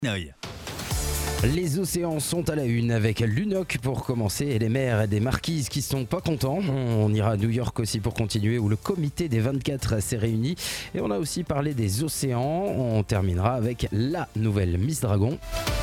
Noy. Les océans sont à la une avec l'UNOC pour commencer et les maires des marquises qui sont pas contents. On ira à New York aussi pour continuer où le comité des 24 s'est réuni. Et on a aussi parlé des océans. On terminera avec la nouvelle Miss Dragon.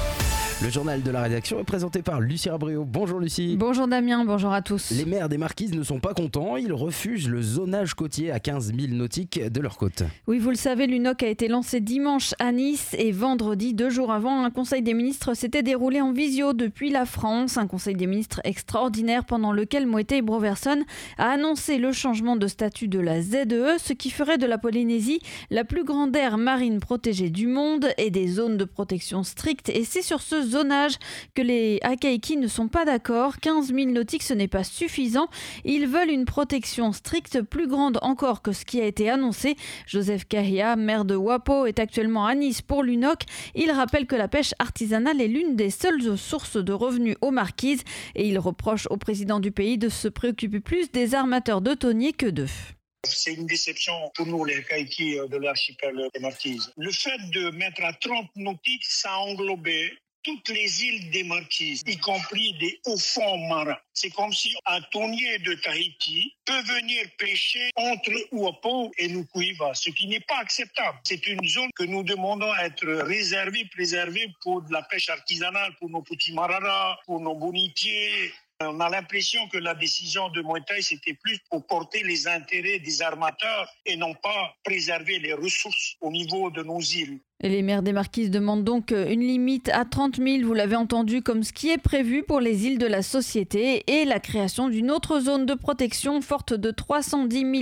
Le journal de la rédaction est présenté par Lucie Rabriot. Bonjour Lucie. Bonjour Damien, bonjour à tous. Les maires des marquises ne sont pas contents. Ils refusent le zonage côtier à 15 000 nautiques de leur côte. Oui, vous le savez, l'UNOC a été lancé dimanche à Nice et vendredi, 2 jours avant, un conseil des ministres s'était déroulé en visio depuis la France. Un conseil des ministres extraordinaire pendant lequel Moëtey Broverson a annoncé le changement de statut de la ZEE, ce qui ferait de la Polynésie la plus grande aire marine protégée du monde et des zones de protection strictes. Et c'est sur ce zonage que les Akaiki ne sont pas d'accord. 15 000 nautiques, ce n'est pas suffisant. Ils veulent une protection stricte plus grande encore que ce qui a été annoncé. Joseph Kahia, maire de Wapo, est actuellement à Nice pour l'UNOC. Il rappelle que la pêche artisanale est l'une des seules sources de revenus aux marquises et il reproche au président du pays de se préoccuper plus des armateurs de thoniers que d'eux. C'est une déception pour nous, les Kaiki de l'archipel des Marquises. Le fait de mettre à 30 nautiques, ça a englobé toutes les îles des Marquises, y compris des hauts fonds marins. C'est comme si un thonier de Tahiti peut venir pêcher entre Uapo et Nukuiva, ce qui n'est pas acceptable. C'est une zone que nous demandons à être préservée pour de la pêche artisanale, pour nos petits mararas, pour nos bonitiers. On a l'impression que la décision de Moëtey, c'était plus pour porter les intérêts des armateurs et non pas préserver les ressources au niveau de nos îles. Et les maires des Marquises demandent donc une limite à 30 000, vous l'avez entendu, comme ce qui est prévu pour les îles de la Société et la création d'une autre zone de protection forte de 310 000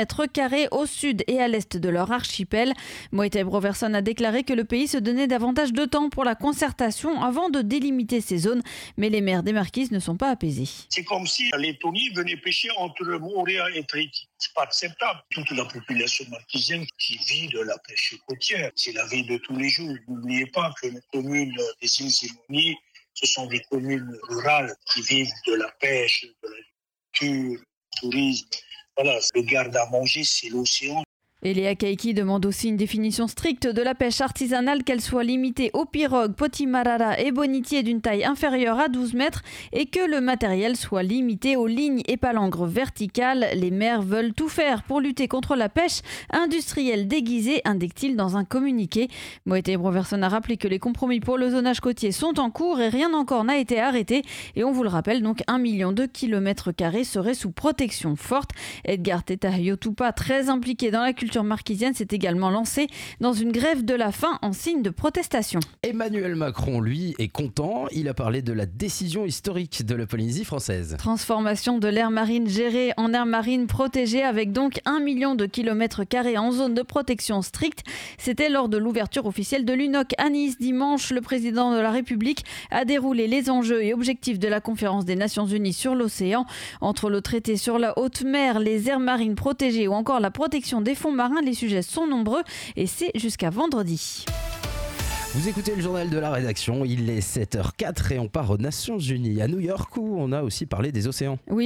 km² au sud et à l'est de leur archipel. Moëtey Broverson a déclaré que le pays se donnait davantage de temps pour la concertation avant de délimiter ces zones, mais les maires des Marquises ne sont pas apaisés. C'est comme si les thoniers venaient pêcher entre Moorea et Tahiti. C'est pas acceptable. Toute la population marquisienne qui vit de la pêche côtière, c'est la vie de tous les jours. N'oubliez pas que les communes des îles Simonies, ce sont des communes rurales qui vivent de la pêche, de l'agriculture, du tourisme. Voilà, le garde à manger, c'est l'océan. Et les Akaiki demandent aussi une définition stricte de la pêche artisanale, qu'elle soit limitée aux pirogues, potimarara et bonitiers d'une taille inférieure à 12 mètres et que le matériel soit limité aux lignes et palangres verticales. Les maires veulent tout faire pour lutter contre la pêche industrielle déguisée, indique-t-il dans un communiqué. Moëtey Broverson a rappelé que les compromis pour le zonage côtier sont en cours et rien encore n'a été arrêté. Et on vous le rappelle, donc 1 million de km² serait sous protection forte. Edgar Teta Yotupa, très impliqué dans la culture marquisienne, s'est également lancé dans une grève de la faim en signe de protestation. Emmanuel Macron, lui, est content. Il a parlé de la décision historique de la Polynésie française. Transformation de l'aire marine gérée en aire marine protégée avec donc 1 million de km² en zone de protection stricte. C'était lors de l'ouverture officielle de l'UNOC à Nice dimanche. Le président de la République a déroulé les enjeux et objectifs de la conférence des Nations Unies sur l'océan. Entre le traité sur la haute mer, les aires marines protégées ou encore la protection des fonds marins, les sujets sont nombreux et c'est jusqu'à vendredi. Vous écoutez le journal de la rédaction, il est 7h04 et on part aux Nations Unies, à New York, où on a aussi parlé des océans. Oui,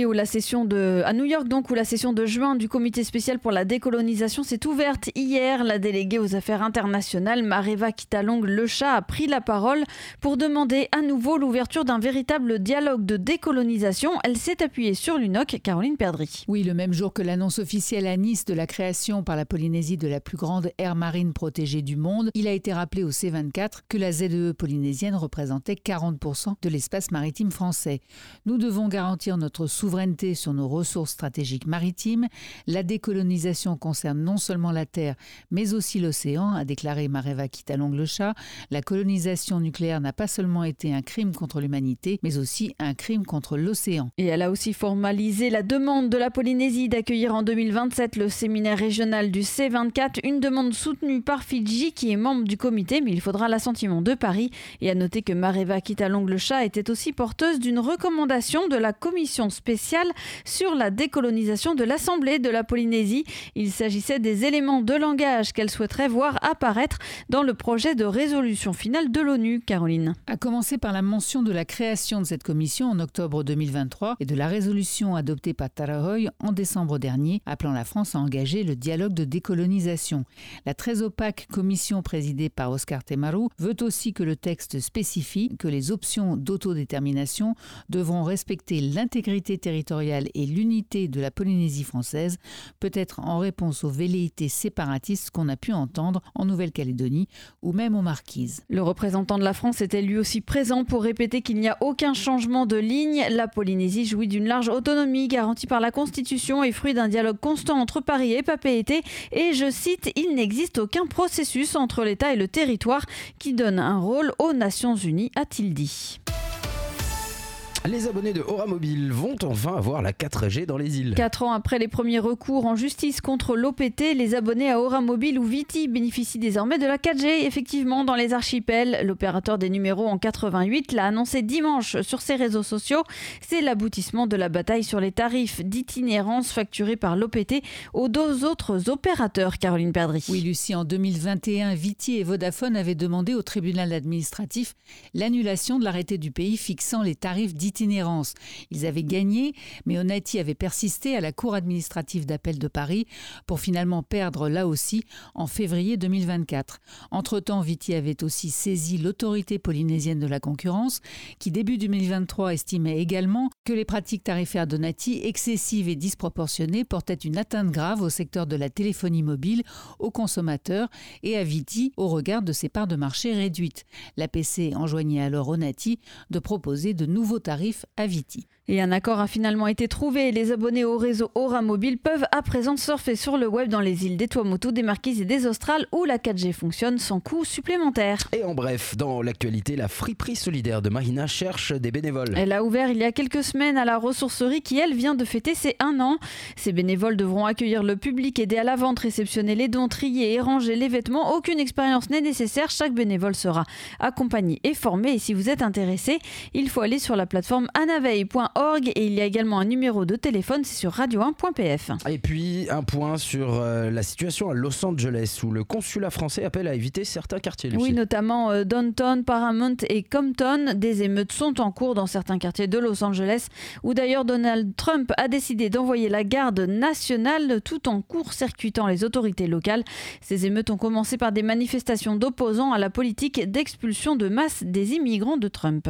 à New York donc, où la session de juin du comité spécial pour la décolonisation s'est ouverte hier. La déléguée aux affaires internationales, Mareva Kitalong-Lecha, a pris la parole pour demander à nouveau l'ouverture d'un véritable dialogue de décolonisation. Elle s'est appuyée sur l'UNOC, Caroline Perdry. Oui, le même jour que l'annonce officielle à Nice de la création par la Polynésie de la plus grande aire marine protégée du monde, il a été rappelé au C24 que la ZEE polynésienne représentait 40% de l'espace maritime français. Nous devons garantir notre souveraineté sur nos ressources stratégiques maritimes. La décolonisation concerne non seulement la terre, mais aussi l'océan, a déclaré Mareva Kitalong-Lecha. La colonisation nucléaire n'a pas seulement été un crime contre l'humanité, mais aussi un crime contre l'océan. Et elle a aussi formalisé la demande de la Polynésie d'accueillir en 2027 le séminaire régional du C24, une demande soutenue par Fidji qui est membre du comité, mais il faudra l'assentiment de Paris. Et à noter que Mareva Kitalong-Lecha était aussi porteuse d'une recommandation de la commission spéciale sur la décolonisation de l'Assemblée de la Polynésie. Il s'agissait des éléments de langage qu'elle souhaiterait voir apparaître dans le projet de résolution finale de l'ONU. Caroline. À commencer par la mention de la création de cette commission en octobre 2023 et de la résolution adoptée par Tarahoy en décembre dernier, appelant la France à engager le dialogue de décolonisation. La très opaque commission présidée par Oscar Temaro Baru veut aussi que le texte spécifie que les options d'autodétermination devront respecter l'intégrité territoriale et l'unité de la Polynésie française, peut-être en réponse aux velléités séparatistes qu'on a pu entendre en Nouvelle-Calédonie ou même aux Marquises. Le représentant de la France était lui aussi présent pour répéter qu'il n'y a aucun changement de ligne. La Polynésie jouit d'une large autonomie garantie par la Constitution et fruit d'un dialogue constant entre Paris et Papeete. Et je cite, « Il n'existe aucun processus entre l'État et le territoire qui donne un rôle aux Nations Unies », a-t-il dit. Les abonnés de Aura Mobile vont enfin avoir la 4G dans les îles. 4 ans après les premiers recours en justice contre l'OPT, les abonnés à Aura Mobile ou Viti bénéficient désormais de la 4G. Effectivement, dans les archipels, l'opérateur des numéros en 88 l'a annoncé dimanche sur ses réseaux sociaux. C'est l'aboutissement de la bataille sur les tarifs d'itinérance facturés par l'OPT aux 2 autres opérateurs. Caroline Perdry. Oui, Lucie, en 2021, Viti et Vodafone avaient demandé au tribunal administratif l'annulation de l'arrêté du pays fixant les tarifs d'itinérance. Ils avaient gagné, mais Onati avait persisté à la Cour administrative d'appel de Paris pour finalement perdre là aussi en février 2024. Entre-temps, Viti avait aussi saisi l'autorité polynésienne de la concurrence qui, début 2023, estimait également que les pratiques tarifaires d'Onati, excessives et disproportionnées, portaient une atteinte grave au secteur de la téléphonie mobile, aux consommateurs et à Viti au regard de ses parts de marché réduites. L'APC enjoignait alors Onati de proposer de nouveaux tarifs à Viti. Et un accord a finalement été trouvé. Les abonnés au réseau Aura Mobile peuvent à présent surfer sur le web dans les îles des Tuamotu, des Marquises et des Australes où la 4G fonctionne sans coût supplémentaire. Et en bref, dans l'actualité, la friperie solidaire de Mahina cherche des bénévoles. Elle a ouvert il y a quelques semaines à la ressourcerie qui, elle, vient de fêter ses 1 an. Ces bénévoles devront accueillir le public, aider à la vente, réceptionner les dons, trier et ranger les vêtements. Aucune expérience n'est nécessaire. Chaque bénévole sera accompagné et formé. Et si vous êtes intéressé, il faut aller sur la plateforme anaveille.org et il y a également un numéro de téléphone, c'est sur radio1.pf. Et puis un point sur la situation à Los Angeles où le consulat français appelle à éviter certains quartiers. Lucie. Oui, notamment Downtown, Paramount et Compton. Des émeutes sont en cours dans certains quartiers de Los Angeles où d'ailleurs Donald Trump a décidé d'envoyer la garde nationale tout en court-circuitant les autorités locales. Ces émeutes ont commencé par des manifestations d'opposants à la politique d'expulsion de masse des immigrants de Trump.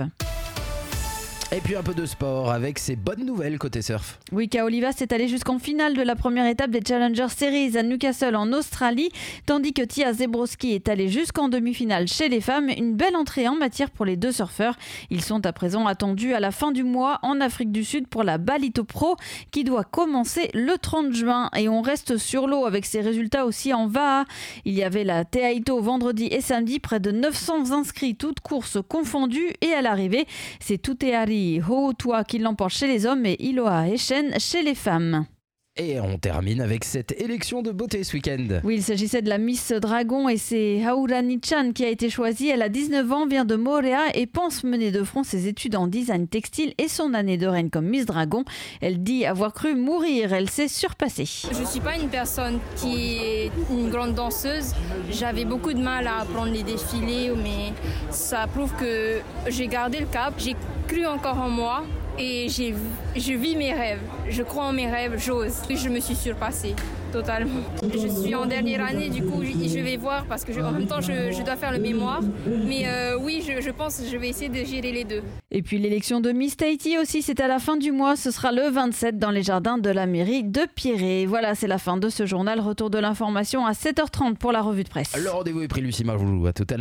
Et puis un peu de sport avec ces bonnes nouvelles côté surf. Oui, Ka Oliva s'est allé jusqu'en finale de la première étape des Challenger Series à Newcastle en Australie, tandis que Tia Zebrowski est allée jusqu'en demi-finale chez les femmes. Une belle entrée en matière pour les 2 surfeurs. Ils sont à présent attendus à la fin du mois en Afrique du Sud pour la Balito Pro qui doit commencer le 30 juin. Et on reste sur l'eau avec ces résultats aussi en Va'a. Il y avait la Te Aito vendredi et samedi, près de 900 inscrits, toutes courses confondues. Et à l'arrivée, c'est Tuteari Ho'otua qui l'emporte chez les hommes et Iloa Eshen chez les femmes. Et on termine avec cette élection de beauté ce week-end. Oui, il s'agissait de la Miss Dragon et c'est Haurani-chan qui a été choisie. Elle a 19 ans, vient de Moorea et pense mener de front ses études en design textile et son année de reine comme Miss Dragon. Elle dit avoir cru mourir, elle s'est surpassée. Je ne suis pas une personne qui est une grande danseuse. J'avais beaucoup de mal à apprendre les défilés, mais ça prouve que j'ai gardé le cap. J'ai cru encore en moi. Et je vis mes rêves, je crois en mes rêves, j'ose. Et je me suis surpassée totalement. Je suis en dernière année, du coup je vais voir parce que en même temps je dois faire le mémoire. Mais oui, je pense que je vais essayer de gérer les 2. Et puis l'élection de Miss Tahiti aussi, c'est à la fin du mois. Ce sera le 27 dans les jardins de la mairie de Pierré. Voilà, c'est la fin de ce journal. Retour de l'information à 7h30 pour la revue de presse. Le rendez-vous est pris, Lucie Marjoulou. À tout à l'heure.